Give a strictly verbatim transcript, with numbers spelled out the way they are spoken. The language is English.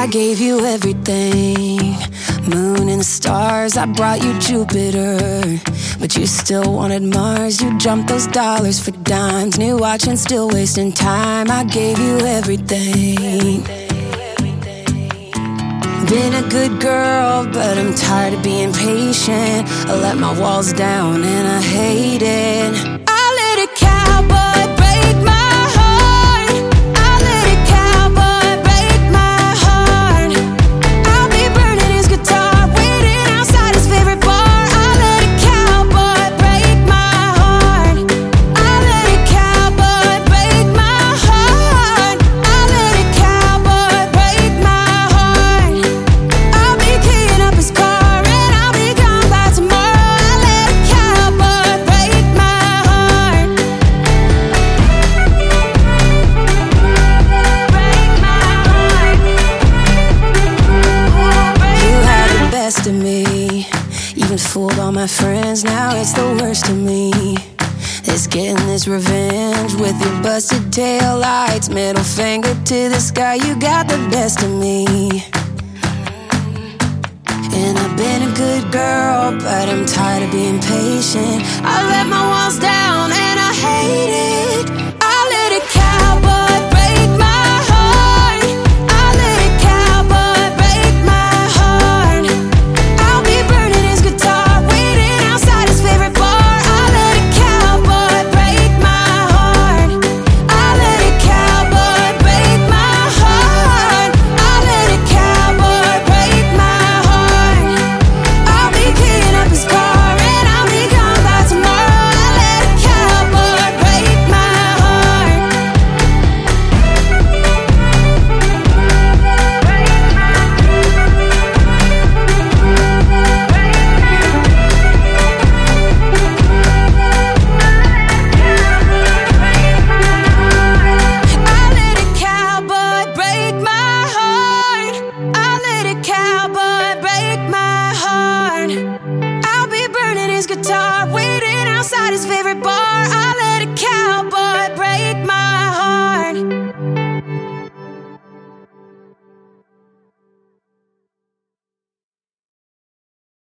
I gave you everything, moon and the stars, I brought you Jupiter, but you still wanted Mars. You jumped those dollars for dimes, new watch and still wasting time. I gave you everything. Been a good girl, but I'm tired of being patient. I let my walls down and I hate it. I let a cowboy break my heart. I let a cowboy break my heart. I'll be burning his guitar, waiting outside his favorite bar. I let a cowboy break my heart. I let a cowboy break my heart. I let a cowboy break my heart. I'll be keying up his car and I'll be gone by tomorrow. I let a cowboy break my heart. Break my heart. You had the best of me, even fooled all my friends. Now it's the worst of me. It's getting this revenge with your busted tail lights, middle finger to the sky. You got the best of me. And I've been a good girl, but I'm tired of being patient. I let my